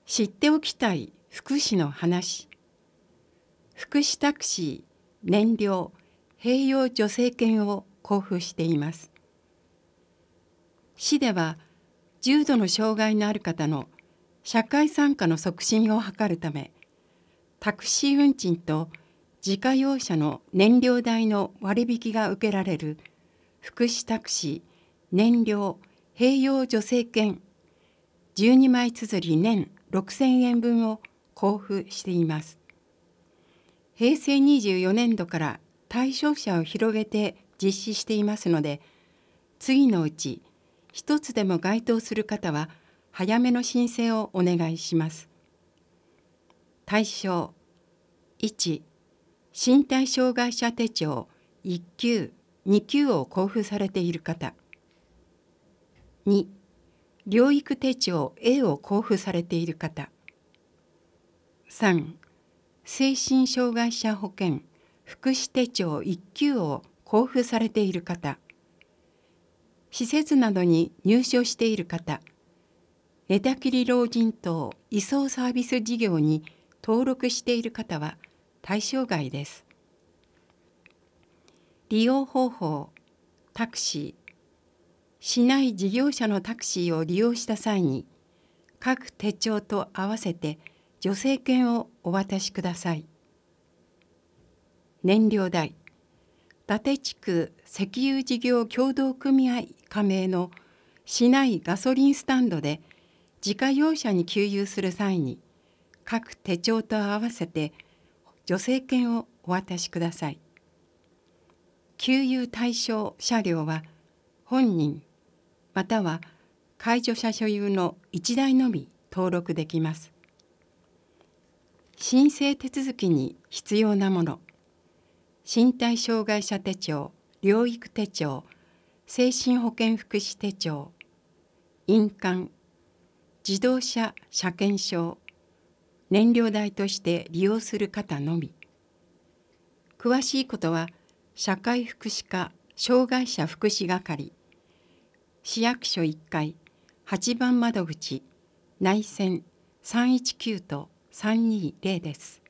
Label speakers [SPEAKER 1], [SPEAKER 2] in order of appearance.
[SPEAKER 1] 知っておきたい福祉の話。福祉タクシー、燃料、併用助成金を交付しています。市では重度の障害のある方の社会参加の促進を図るため、タクシー運賃と自家用車の燃料代の割引が受けられる福祉タクシー、燃料、併用助成金12枚綴り年6000円分を交付しています。平成24年度から対象者を広げて実施していますので、次のうち一つでも該当する方は早めの申請をお願いします。対象1、身体障害者手帳1級、2級を交付されている方。2、療育手帳 A を交付されている方。3、精神障害者保険福祉手帳1級を交付されている方。施設などに入所している方。寝たきり老人等移送サービス事業に登録している方は対象外です。利用方法、タクシー。市内事業者のタクシーを利用した際に、各手帳と合わせて助成金をお渡しください。燃料代。伊達地区石油事業協同組合加盟の市内ガソリンスタンドで自家用車に給油する際に、各手帳と合わせて助成金をお渡しください。給油対象車両は本人または介助者所有の1台のみ登録できます。申請手続きに必要なもの。身体障害者手帳、療育手帳、精神保健福祉手帳、印鑑、自動車車検証、燃料代として利用する方のみ。詳しいことは社会福祉課障害者福祉係、市役所1階8番窓口内線319と320です。